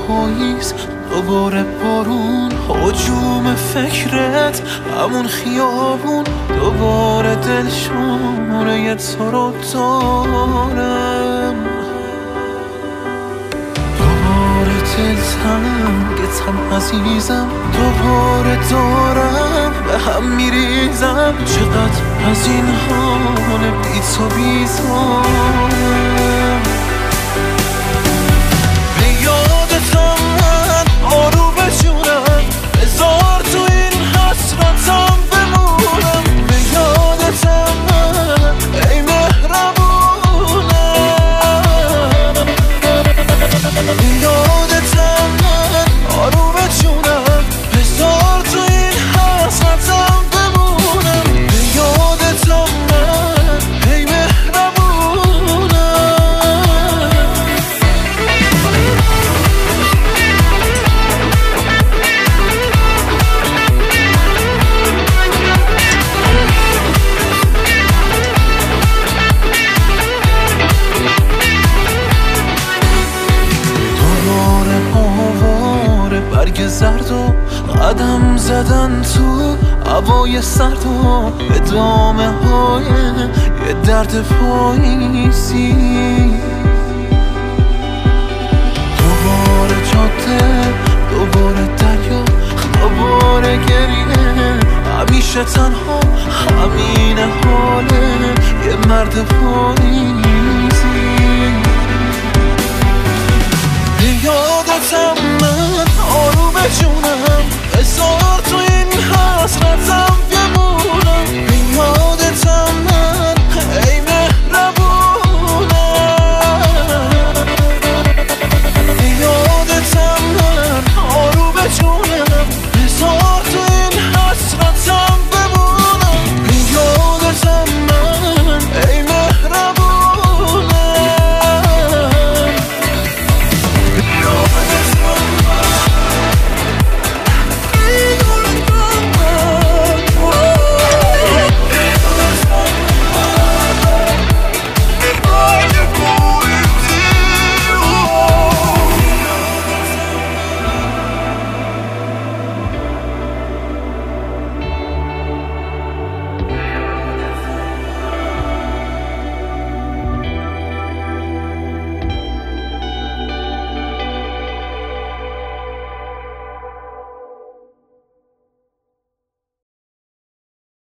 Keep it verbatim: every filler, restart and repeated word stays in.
پاییز، دوباره بارون، هجوم فکرت، همون خیابون، دوباره دلشوره تو رو دارم، دوباره دلتنگتم عزیزم، دوباره دارم به هم میریزم. چقدر از این حال بی تو بیزارم. به یادتم من آرو بجونم، بذار تو این حسرتم بمونم. به یادتم من ای مهربونم، به یادتم من آرو بجونم، بذار تو این حسرتم بمونم. به یادتم من ای برگ زرد و قدم زدن تو هوای سرد و ادامه های یه درد پاییزی. دوباره جاده، دوباره دریا، دوباره گریه، همیشه تنها، همین حاله یه مرد پاییزی. یادتم